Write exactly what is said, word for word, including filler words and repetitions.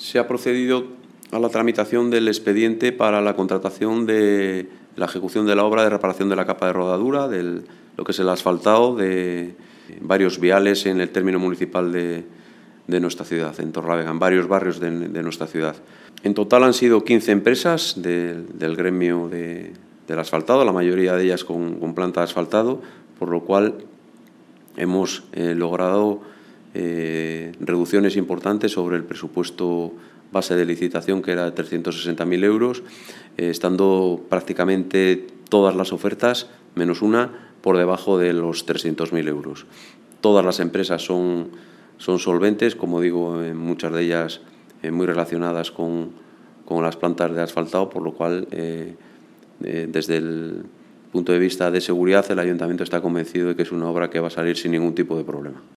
Se ha procedido a la tramitación del expediente para la contratación de la ejecución de la obra de reparación de la capa de rodadura, de lo que es el asfaltado de varios viales en el término municipal de, de nuestra ciudad, en Torrelavega, en varios barrios de, de nuestra ciudad. En total han sido quince empresas de, del gremio de, del asfaltado, la mayoría de ellas con, con planta de asfaltado, por lo cual hemos eh, logrado eh, reducciones importantes sobre el presupuesto base de licitación, que era de trescientos sesenta mil euros, eh, estando prácticamente todas las ofertas, menos una, por debajo de los trescientos mil euros. Todas las empresas son, son solventes, como digo, en muchas de ellas eh, muy relacionadas con, con las plantas de asfaltado, por lo cual, eh, eh, desde el punto de vista de seguridad, el Ayuntamiento está convencido de que es una obra que va a salir sin ningún tipo de problema.